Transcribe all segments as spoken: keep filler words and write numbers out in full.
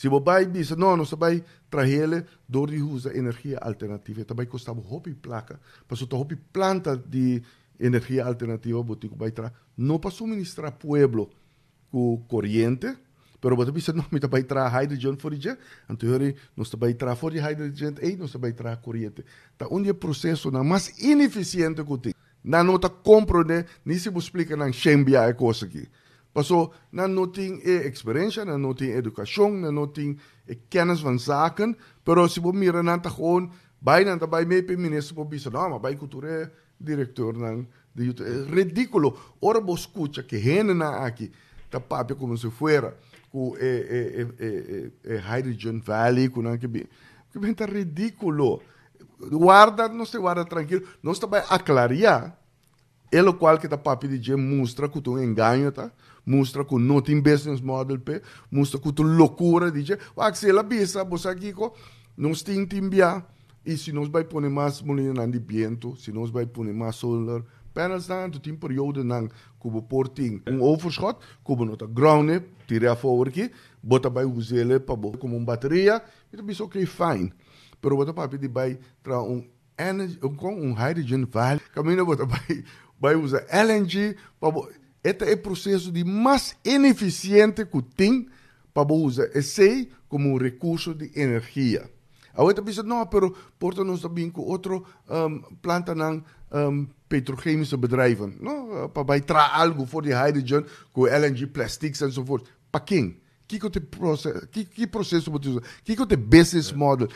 Se você vai dizer, não, não se vai trazer door die usa energia alternativa, também custava hopi placa, para so hopi planta de energia alternativa, você vai trazer, não para suministrar pueblo com corrente, pero você pensa, não, me vai trazer hydrogen for dia, então não se vai trazer for hydrogen, e não se vai trazer corrente. Tá onde é o processo na mais ineficiente que tem. Na nota compreender, nem se você explica na chembia a coisa aqui. Passou, na não tem experiência, na não tem educação, na não tem kennis van zaken, pero se você mira na gewoon, vai na vai me pe ministro por bisa, não, mas vai cultura diretor na de é ridículo. Ora você escuta que rende na aqui, tá papo como se fuera, com é é é é Hydrogen Valley, com na que bem, que bem tá ridículo. Guarda, não se guarda tranquilo, não está vai aclarar, é o qual que tá papo de dia mostra que tu engano, tá? Mostra que não tem business model, pe, mostra que tu loucura, diz, ah, se ela bisa, você aqui, não tem timbia, e se nós vai pôr mais molina de viento, se nós vai pôr mais solar panels, dan, tu tem período, nan, como porting, um overschot, como nota ground, tira fora aqui, bota vai usar ele para como uma bateria, e tu bisa, ok, fine. Pero bota papi de vai tra um energy, um hydrogen valley, caminho bota vai vai usar L N G para este é o processo de mais ineficiente que tem para usar esse como um recurso de energia. A outra pensa, não, pero porta nós também com outro um, planta ng um, petrochemische bedrijven, no? Para vai tra algo for de hydrogen com L N G plastics e so forth. Para quem? Que que processo, que que processo você usa? Que que o business model?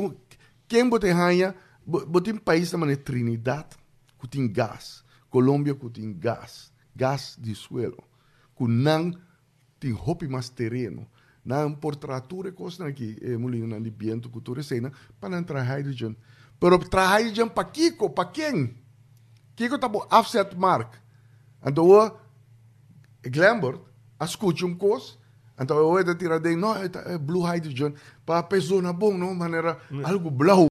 Quem você ganha? Você tem país também é Trinidad, que tem gás, Colômbia que tem gás, gás de suelo, que não tem hopi mais terreno, não por tratura coisa aqui, é molino de viento que tu recena para entrar hydrogen. Pero tra hydrogen para Kiko, para quem? Kiko tá bom offset mark. Então o Glambert escute um coisa. Então eu vou tirar daí, não, é blue hydrogen, para a pessoa bom, não, maneira algo blau.